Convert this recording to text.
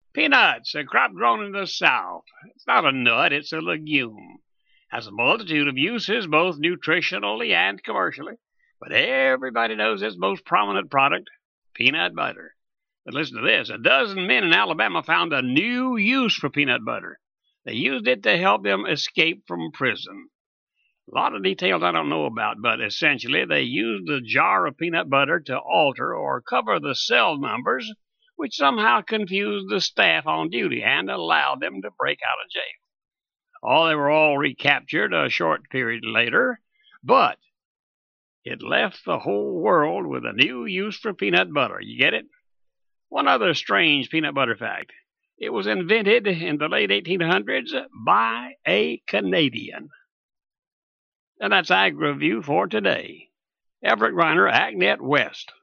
Peanuts, a crop grown in the South. It's not a nut, it's a legume. Has a multitude of uses, both nutritionally and commercially. But everybody knows its most prominent product, peanut butter. But listen to this. A dozen men in Alabama found a new use for peanut butter. They used it to help them escape from prison. A lot of details I don't know about, but essentially they used the jar of peanut butter to alter or cover the cell numbers, which somehow confused the staff on duty and allowed them to break out of jail. They were all recaptured a short period later, but it left the whole world with a new use for peanut butter. You get it? One other strange peanut butter fact. It was invented in the late 1800s by a Canadian. And that's Ag Review for today. Everett Griner, AgNet West.